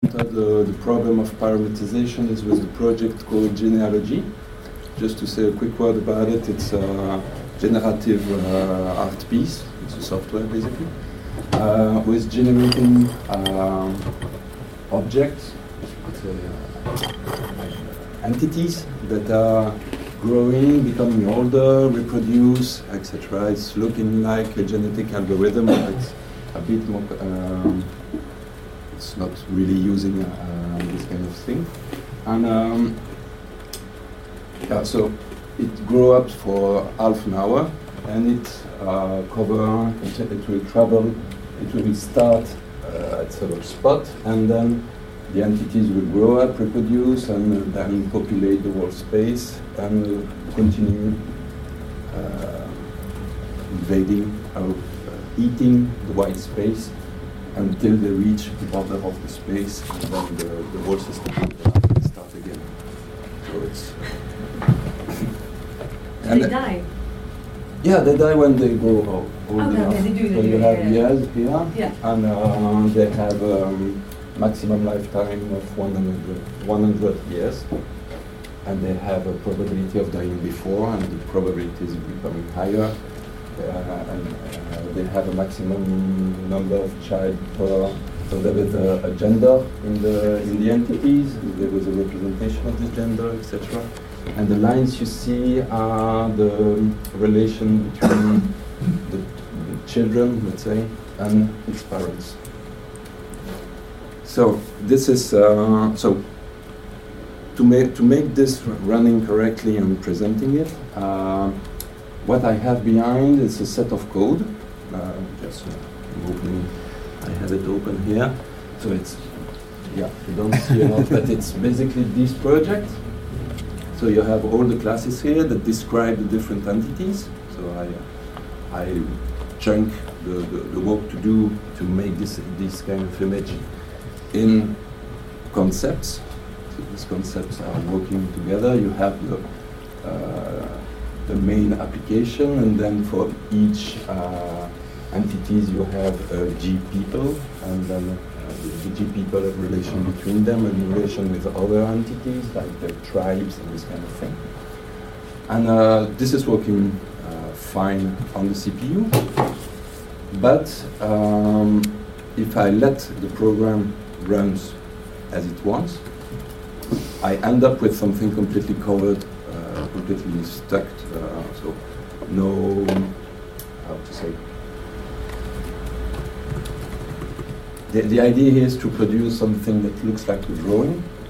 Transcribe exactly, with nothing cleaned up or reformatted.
The, the problem of parameterization is with the project called Genealogy. Just to say a quick word about it, it's a generative uh, art piece. It's a software basically uh, with generating uh, objects, uh, entities that are growing, becoming older, reproduce, et cetera. It's looking like a genetic algorithm, but it's a bit more. Um, it's not really using uh, this kind of thing, and um, yeah, so it grew up for half an hour, and it uh, cover. It, it will travel. It will start uh, at several spot, and then the entities will grow up, reproduce, and then populate the whole space and continue uh, invading or uh, eating the white space until they reach the border of the space, and then the, the whole system will start again. So it's. Do they die? Yeah, they die when they grow old. old Okay, enough. okay, they do, they so do, you yeah, have yeah. years here, Yeah. and uh, they have um, maximum lifetime of one hundred, one hundred years, and they have a probability of dying before, and the probability is becoming higher, uh, and uh, they have a maximum number of child per. So there is a, a gender in the in the entities. There was a representation of this gender, et cetera. And the lines you see are the relation between the, the children, let's say, and its parents. So this is uh, so to make to make this running correctly and presenting it. Uh, what I have behind is a set of code. Uh, just uh, opening, I have it open here. So it's yeah, you don't see a lot, but it's basically this project. So you have all the classes here that describe the different entities. So I I chunk the, the, the work to do to make this this kind of image in concepts. So these concepts are working together. You have the uh, the main application, and then for each uh, entities you have uh, G people, and then uh, the, the G people have relation between them and relation with other entities like the tribes and this kind of thing. And uh, this is working uh, fine on the C P U, but um, if I let the program runs as it wants, I end up with something completely covered, uh, completely stuck, uh, so no, how to say. The, the idea here is to produce something that looks like a drawing,